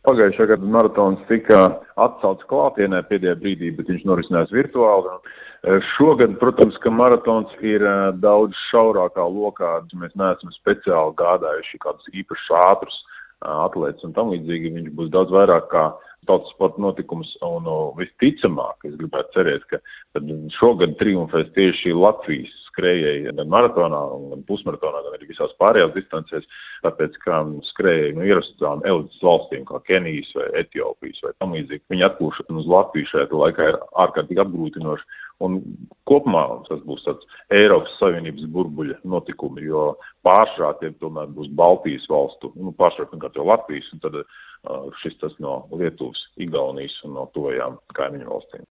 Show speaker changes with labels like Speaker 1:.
Speaker 1: Pagājušajā gada maratons tika atcelts klātienē pēdējā brīdī, bet viņš norisinājās virtuāli. Šogad, protams, ka maratons ir daudz šaurākā lokā. Mēs neesam speciāli gādājuši kādus īpašus ātrus atlētus un tam līdzīgi. Viņš būs daudz vairāk kā tautas sporta notikums un visticamāk, es gribētu cerēt, ka šogad triumfēs tieši Latvijas skrējēji gan maratonā, gan pusmaratonā, gan arī visās pārējās distancēs, tāpēc, ka skrējēji ierastām elites valstīm, kā Kenijas vai Etiopijas vai tam līdzīgi, viņi atpūšana uz Latviju šajā laikā ir ārkārtīgi apgrūtinoši. Un kopumā tas būs tāds Eiropas Savienības burbuļa notikumi, jo pārsvarā tie tomēr būs Baltijas valstu, pārsvarā pirmkārt jau Latvijas, un tad šis tas no Lietuvas, Igaunijas un no tuvajām kaimiņu valstīm.